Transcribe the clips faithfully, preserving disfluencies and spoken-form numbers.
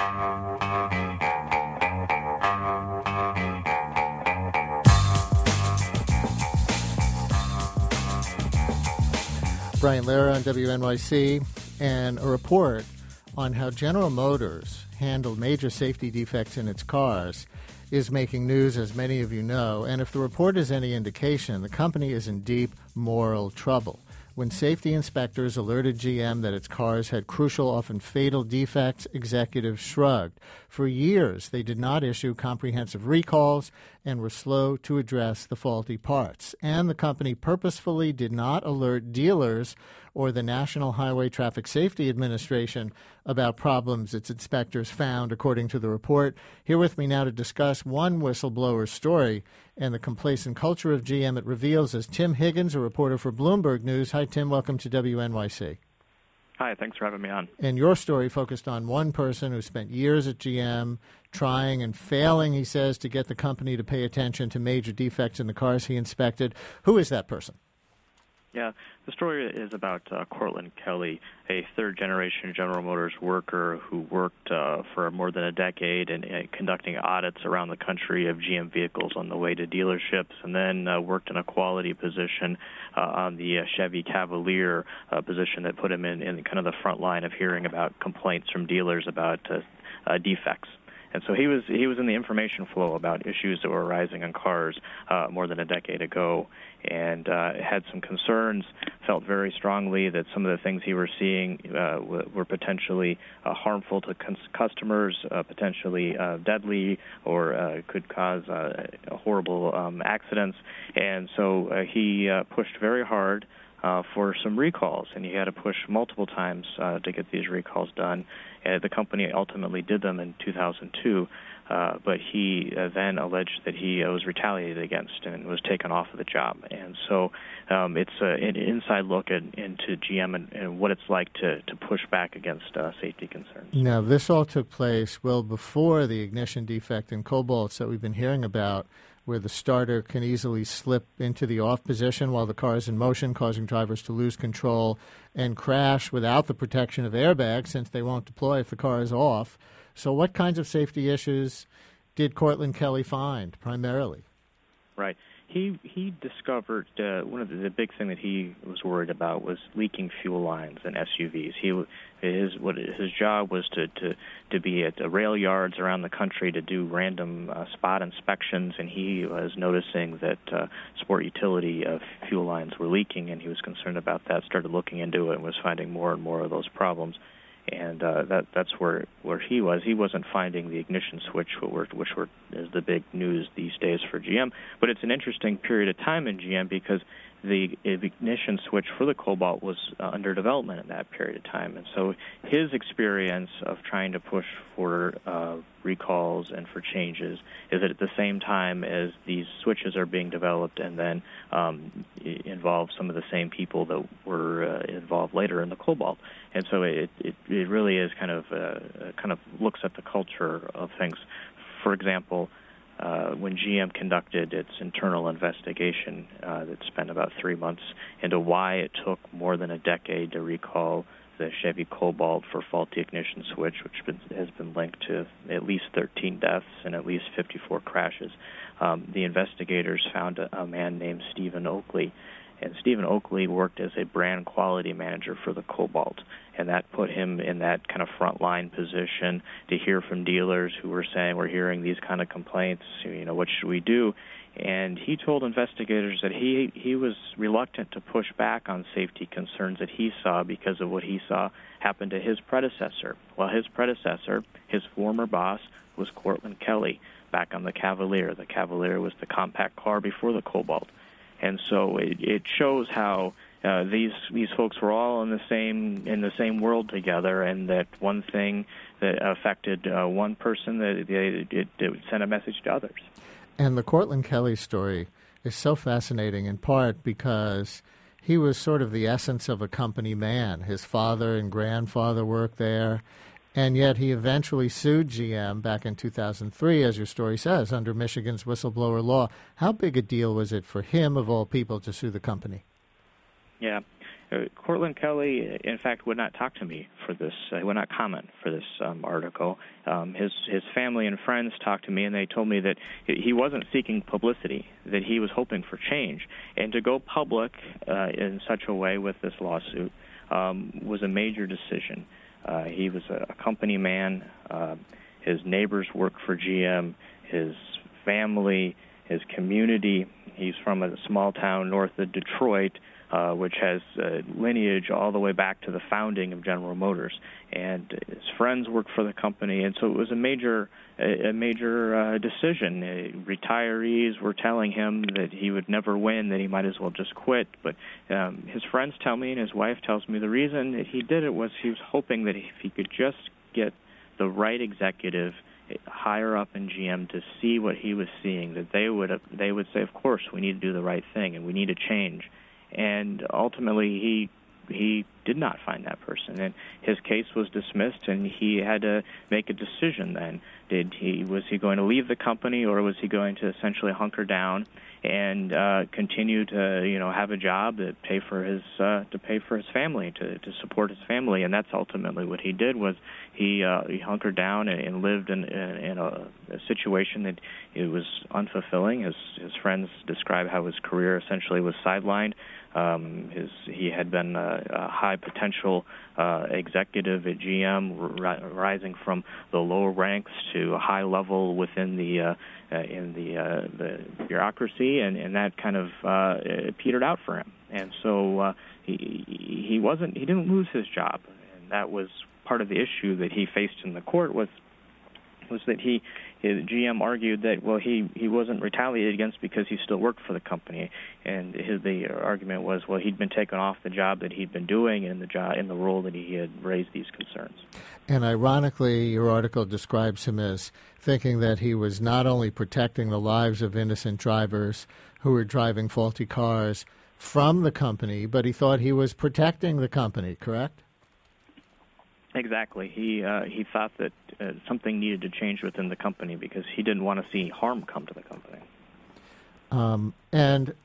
Brian Lehrer on W N Y C, and a report on how General Motors handled major safety defects in its cars is making news, as many of you know. And if the report is any indication, the company is in deep moral trouble. When safety inspectors alerted G M that its cars had crucial, often fatal defects, executives shrugged. For years, they did not issue comprehensive recalls and were slow to address the faulty parts. And the company purposefully did not alert dealers or the National Highway Traffic Safety Administration about problems its inspectors found, according to the report. Here with me now to discuss one whistleblower's story and the complacent culture of G M it reveals is Tim Higgins, a reporter for Bloomberg News. Hi, Tim. Welcome to W N Y C. Hi, thanks for having me on. And your story focused on one person who spent years at G M trying and failing, he says, to get the company to pay attention to major defects in the cars he inspected. Who is that person? Yeah, the story is about uh, Cortland Kelly, a third-generation General Motors worker who worked uh, for more than a decade in uh, conducting audits around the country of G M vehicles on the way to dealerships, and then uh, worked in a quality position uh, on the uh, Chevy Cavalier uh, position that put him in, in kind of the front line of hearing about complaints from dealers about uh, uh, defects. And so he was he was in the information flow about issues that were arising on cars uh, more than a decade ago, and uh, had some concerns, felt very strongly that some of the things he was seeing uh, w- were potentially uh, harmful to cons- customers, uh, potentially uh, deadly, or uh, could cause uh, horrible um, accidents. And so uh, he uh, pushed very hard Uh, for some recalls, and he had to push multiple times uh, to get these recalls done. Uh, the company ultimately did them in two thousand two, uh, but he uh, then alleged that he uh, was retaliated against and was taken off of the job. And so um, it's uh, an inside look at, into G M and, and what it's like to, to push back against uh, safety concerns. Now, this all took place well before the ignition defect in Cobalts that we've been hearing about, where the starter can easily slip into the off position while the car is in motion, causing drivers to lose control and crash without the protection of airbags, since they won't deploy if the car is off. So what kinds of safety issues did Cortland Kelly find primarily? Right. He he discovered uh, one of the, the big thing that he was worried about was leaking fuel lines in S U Vs. He his what his job was to, to, to be at the rail yards around the country to do random uh, spot inspections, and he was noticing that uh, sport utility uh, fuel lines were leaking, and he was concerned about that. Started looking into it and was finding more and more of those problems. And uh, that that's where where he was. He wasn't finding the ignition switch, which were, which were is the big news these days for G M. But it's an interesting period of time in G M because the ignition switch for the Cobalt was uh, under development in that period of time. And so his experience of trying to push for uh, recalls and for changes is that at the same time as these switches are being developed and then um, involve some of the same people that were uh, involved later in the Cobalt. And so it, it, it really is kind of uh, kind of looks at the culture of things. For example, Uh, when G M conducted its internal investigation uh, that spent about three months into why it took more than a decade to recall the Chevy Cobalt for faulty ignition switch, which been, has been linked to at least thirteen deaths and at least fifty-four crashes. Um, the investigators found a, a man named Stephen Oakley, and Stephen Oakley worked as a brand quality manager for the Cobalt, and that put him in that kind of frontline position to hear from dealers who were saying, we're hearing these kind of complaints, you know, what should we do? And he told investigators that he he was reluctant to push back on safety concerns that he saw because of what he saw happen to his predecessor. Well, his predecessor, his former boss, was Cortland Kelly back on the Cavalier. The Cavalier was the compact car before the Cobalt. And so it, it shows how uh, these these folks were all in the same in the same world together, and that one thing that affected uh, one person, that it, it, it would send a message to others. And the Cortland Kelly story is so fascinating in part because he was sort of the essence of a company man. His father and grandfather worked there, and yet he eventually sued G M back in two thousand three, as your story says, under Michigan's whistleblower law. How big a deal was it for him, of all people, to sue the company? Yeah. Uh, Cortland Kelly, in fact, would not talk to me for this. Uh, he would not comment for this um, article. Um, his his family and friends talked to me, and they told me that he wasn't seeking publicity, that he was hoping for change. And to go public uh, in such a way with this lawsuit um, was a major decision. Uh, he was a, a company man. Uh, his neighbors worked for G M. His family, his community. He's from a small town north of Detroit, Uh, which has uh, lineage all the way back to the founding of General Motors, and his friends worked for the company, and so it was a major, a, a major uh, decision. Uh, retirees were telling him that he would never win, that he might as well just quit. But um, his friends tell me, and his wife tells me, the reason that he did it was he was hoping that if he could just get the right executive higher up in G M to see what he was seeing, that they would they would say, of course, we need to do the right thing, and we need to change. And ultimately, he he did not find that person, and his case was dismissed, and he had to make a decision then. Did he was he going to leave the company, or was he going to essentially hunker down and uh, continue to you know have a job that pay for his uh, to pay for his family, to, to support his family? And that's ultimately what he did. Was he uh, he hunkered down and, and lived in, in, in a, a situation that it was unfulfilling. His his friends describe how his career essentially was sidelined. Um, his, he had been a, a high potential uh, executive at G M, ri- rising from the lower ranks to a high level within the uh, uh, in the uh, the bureaucracy, and, and that kind of uh, petered out for him. And so uh, he he wasn't he didn't lose his job, and that was part of the issue that he faced in the court was was that he. His G M argued that, well, he, he wasn't retaliated against because he still worked for the company, and his, the argument was, well, he'd been taken off the job that he'd been doing in the job in the role that he had raised these concerns. And ironically, your article describes him as thinking that he was not only protecting the lives of innocent drivers who were driving faulty cars from the company, but he thought he was protecting the company, correct? Exactly. He uh, he thought that uh, something needed to change within the company because he didn't want to see harm come to the company. Um, and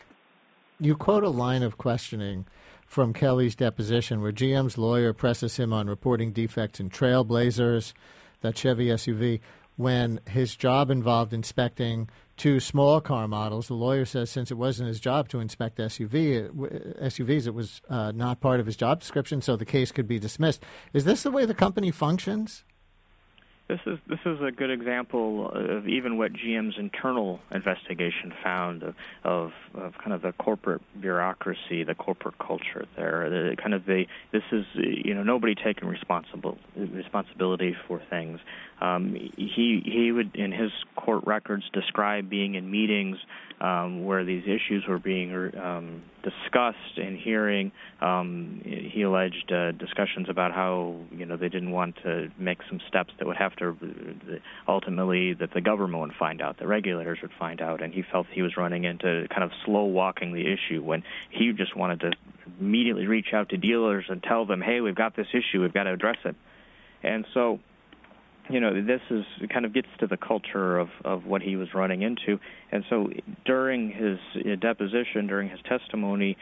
you quote a line of questioning from Kelly's deposition where G M's lawyer presses him on reporting defects in Trailblazers, that Chevy S U V, when his job involved inspecting two small car models. The lawyer says since it wasn't his job to inspect S U V, it, S U Vs, it was uh, not part of his job description, so the case could be dismissed. Is this the way the company functions? This is this is a good example of even what G M's internal investigation found of, of, of kind of the corporate bureaucracy, the corporate culture there. The, kind of the this is you know nobody taking responsible responsibility for things. Um, he he would in his court records describe being in meetings um, where these issues were being um, discussed and hearing. Um, he alleged uh, discussions about how you know they didn't want to make some steps that would have to ultimately that the government would find out, the regulators would find out, and he felt he was running into kind of slow walking the issue when he just wanted to immediately reach out to dealers and tell them, hey, we've got this issue, we've got to address it. And so you know, this is kind of gets to the culture of, of what he was running into. And so during his deposition, during his testimony,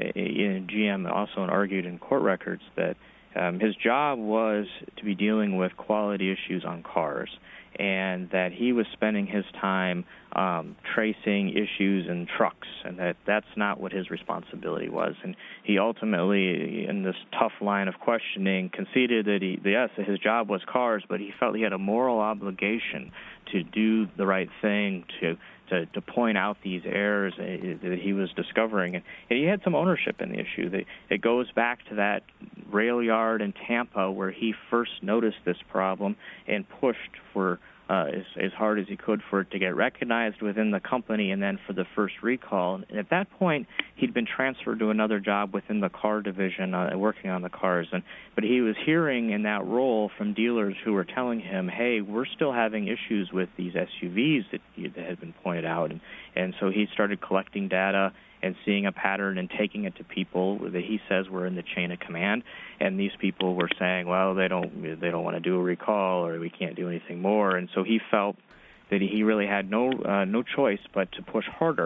in G M also argued in court records that um, his job was to be dealing with quality issues on cars, and that he was spending his time um, tracing issues in trucks, and that that's not what his responsibility was. And he ultimately, in this tough line of questioning, conceded that he, yes, his job was cars, but he felt he had a moral obligation to do the right thing, to to, to point out these errors that he was discovering. And he had some ownership in the issue. It goes back to that rail yard in Tampa where he first noticed this problem and pushed for uh, as, as hard as he could for it to get recognized within the company, and then for the first recall. And at that point, he'd been transferred to another job within the car division, uh, working on the cars. And but he was hearing in that role from dealers who were telling him, hey, we're still having issues with these S U Vs that, that had been pointed out. And, and so he started collecting data and seeing a pattern and taking it to people that he says were in the chain of command. And these people were saying, well, they don't they don't want to do a recall, or we can't do anything more. And so he felt that he really had no uh, no choice but to push harder.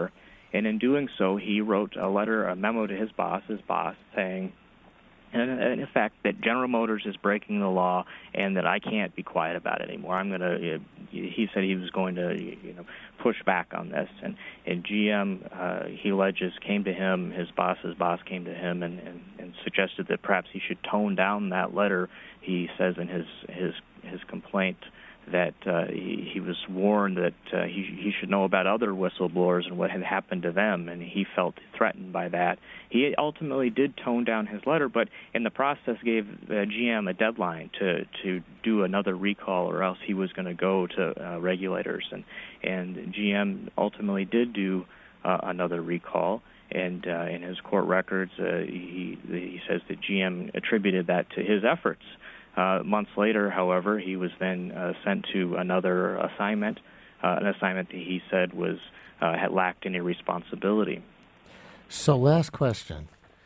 And in doing so, he wrote a letter, a memo to his boss, his boss, saying, in, in effect, that General Motors is breaking the law and that I can't be quiet about it anymore. I'm going to, he said he was going to, you know, push back on this. And, and G M, uh, he alleges, came to him, his boss's boss came to him and, and, and suggested that perhaps he should tone down that letter. He says in his, his, his complaint that uh, he, he was warned that uh, he, he should know about other whistleblowers and what had happened to them, and he felt threatened by that. He ultimately did tone down his letter, but in the process gave uh, G M a deadline to, to do another recall, or else he was going to go to uh, regulators. And, and G M ultimately did do uh, another recall. And uh, in his court records, uh, he, he says that G M attributed that to his efforts. Uh, months later, however, he was then uh, sent to another assignment, uh, an assignment that he said was uh, had lacked any responsibility. So last question,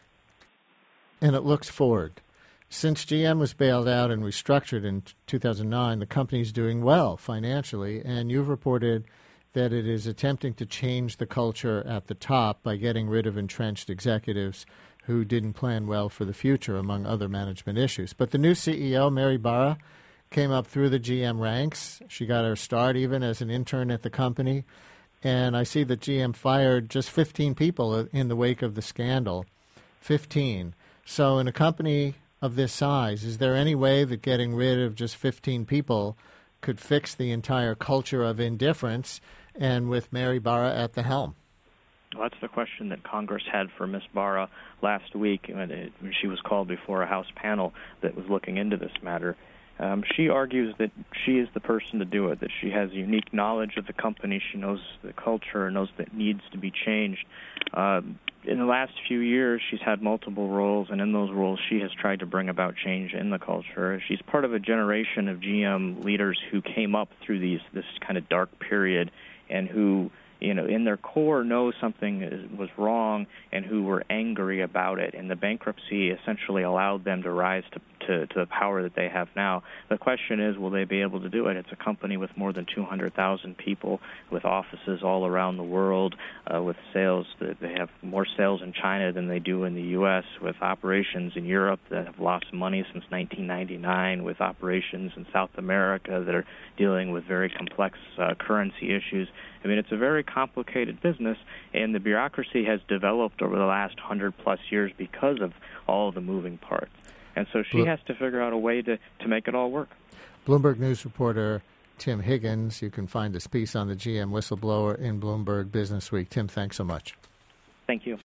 and it looks forward. Since G M was bailed out and restructured in two thousand nine, the company's doing well financially, and you've reported that it is attempting to change the culture at the top by getting rid of entrenched executives who didn't plan well for the future, among other management issues. But the new C E O, Mary Barra, came up through the G M ranks. She got her start even as an intern at the company. And I see that G M fired just fifteen people in the wake of the scandal. fifteen. So in a company of this size, is there any way that getting rid of just fifteen people could fix the entire culture of indifference, and with Mary Barra at the helm? Well, that's the question that Congress had for Miz Barra last week when she was called before a House panel that was looking into this matter. Um, she argues that she is the person to do it, that she has unique knowledge of the company, she knows the culture, knows that it needs to be changed. Uh, in the last few years, she's had multiple roles, and in those roles, she has tried to bring about change in the culture. She's part of a generation of G M leaders who came up through these this kind of dark period and who, you know, in their core know something was wrong and who were angry about it. And the bankruptcy essentially allowed them to rise to, to, to the power that they have now. The question is, will they be able to do it? It's a company with more than two hundred thousand people, with offices all around the world, uh, with sales. That they have more sales in China than they do in the U S, with operations in Europe that have lost money since nineteen ninety-nine, with operations in South America that are dealing with very complex uh, currency issues. I mean, it's a very complicated business, and the bureaucracy has developed over the last hundred-plus years because of all of the moving parts. And so she Blo- has to figure out a way to, to make it all work. Bloomberg News reporter Tim Higgins. You can find this piece on the G M whistleblower in Bloomberg Business Week. Tim, thanks so much. Thank you.